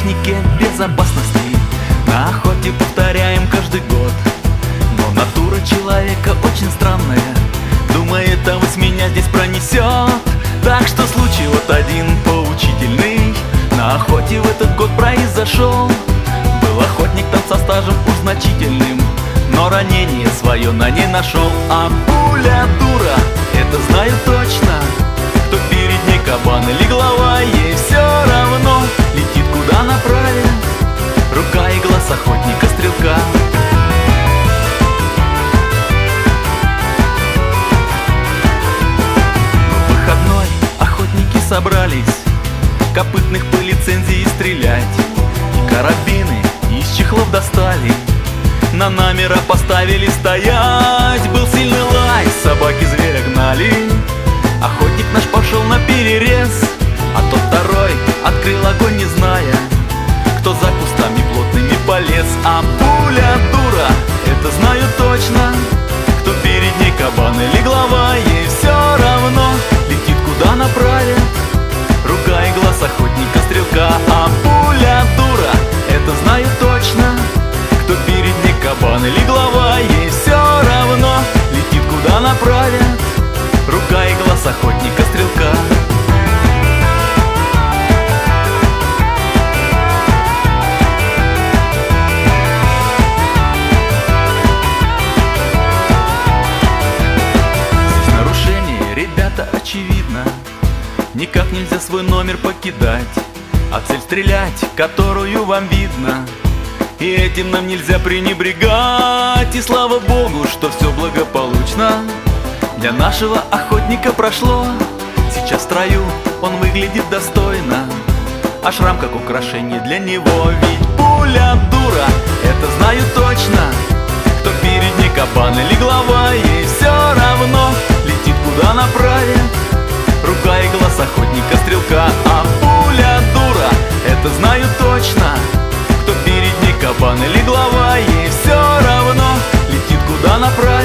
технике безопасности на охоте повторяем каждый год. Но натура человека очень странная, думает, а вот меня здесь пронесет. Так что случай вот один поучительный на охоте в этот год произошел. Был охотник там со стажем уж значительным, но ранение свое на ней нашел. А пуля дура, это знаю точно, кто перед ней кабан или глава, ей все равно, летит куда направит рука и глаз охотника-стрелка. В выходной охотники собрались копытных по лицензии стрелять, и карабины из чехлов достали, на намера поставили стоять. Был сильный лай, собаки зверя гнали, охотник наш пошел на перерез, а тот второй открыл огонь, не зная, кто за кустами плотными полез. А пуля дура, это знаю точно, кто перед ней кабан или глава, ей все равно, летит куда направит рука и глаз охотника-стрелка. А пуля дура, это знаю точно, кто перед ней кабан или глава, ей все равно, летит куда направит рука и глаз охотника-стрелка. Здесь нарушение, ребята, очевидно, никак нельзя свой номер покидать, а цель стрелять, которую вам видно, и этим нам нельзя пренебрегать. И слава богу, что все благополучно для нашего охотника прошло. Сейчас в строю он выглядит достойно, а шрам как украшение для него. Ведь пуля дура, это знаю точно, кто перед ней кабан или глава, ей все равно, летит куда направит рука и глаз охотника-стрелка. А пуля дура, это знаю точно, кто перед ней кабан или глава, ей все равно, летит куда направит